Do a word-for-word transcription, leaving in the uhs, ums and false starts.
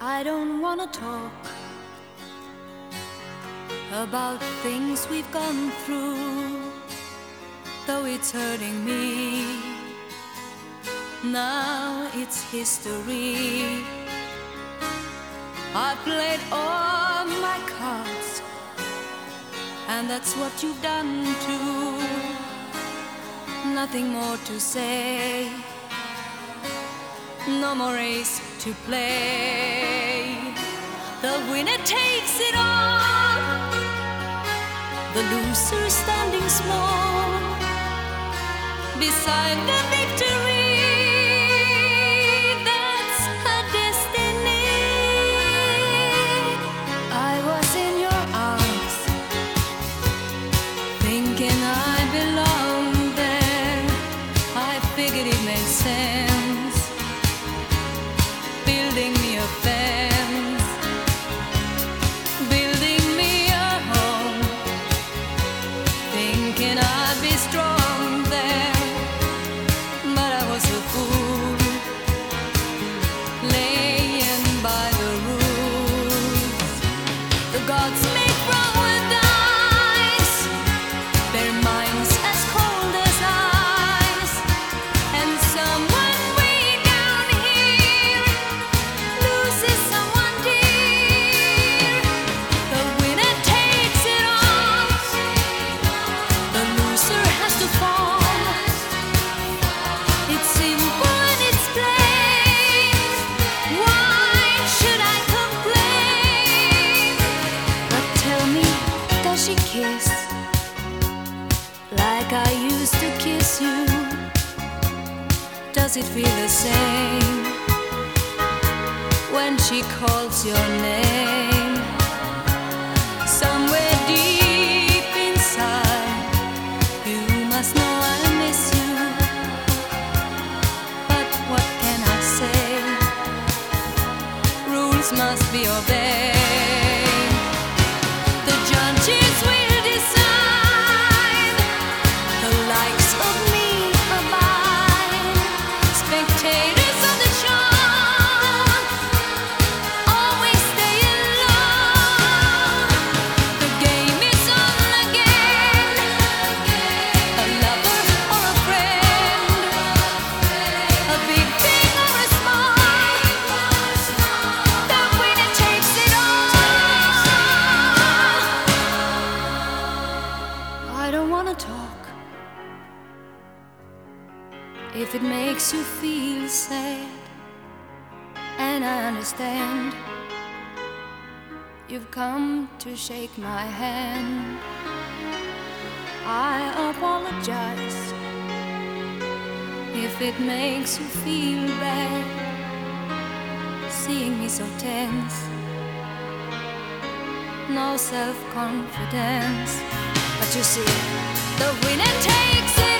I don't wanna talk about things we've gone through, though it's hurting me. Now it's history. I played all my cards, and that's what you've done too. Nothing more to say, no more race to play. The winner takes it all, the loser standing small beside the victory. That's her destiny. I was in your arms, thinking I belonged there. I figured it made sense, building me a fence, building me a home, thinking I'd be strong there. But I was a fool, laying by the rules. The gods make wrong with ice, their minds as cold as ice, and someone way down here loses someone dear. The winner takes it all, the loser has to fall. It's simple and it's plain. Why should I complain? But tell me, does she kiss like I used to kiss you? Does it feel the same when she calls your name? Somewhere deep inside, you must know I miss you. But what can I say? Rules must be obeyed. The judges will decide, the likes of me abide. Spectators of the show always stay alone. The game is on again, a lover or a friend, a big thing or a small, the winner takes it all. I don't wanna talk if it makes you feel sad, and I understand. You've come to shake my hand. I apologize if it makes you feel bad, seeing me so tense, no self-confidence. But you see, the winner takes it